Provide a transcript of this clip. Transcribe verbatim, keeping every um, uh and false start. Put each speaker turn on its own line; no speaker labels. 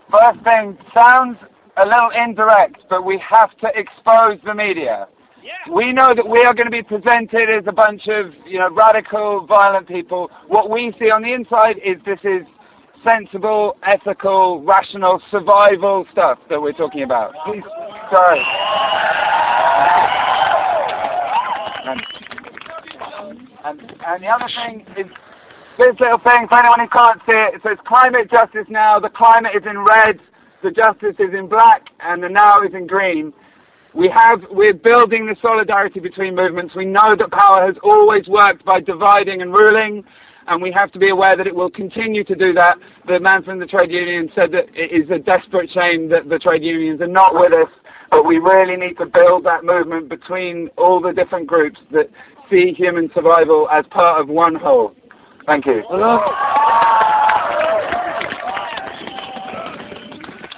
First thing, sounds a little indirect, but we have to expose the media. Yeah. We know that we are going to be presented as a bunch of, you know, radical, violent people. What we see on the inside is this is sensible, ethical, rational, survival stuff that we're talking about. Please, sorry. And, and, and the other thing is this little thing, for anyone who can't see it, it says climate justice now. The climate is in red, the justice is in black, and the now is in green. We have, we're building the solidarity between movements. We know that power has always worked by dividing and ruling, and we have to be aware that it will continue to do that. The man from the trade union said that it is a desperate shame that the trade unions are not with us, but we really need to build that movement between all the different groups that see human survival as part of one whole. Thank you. Hello.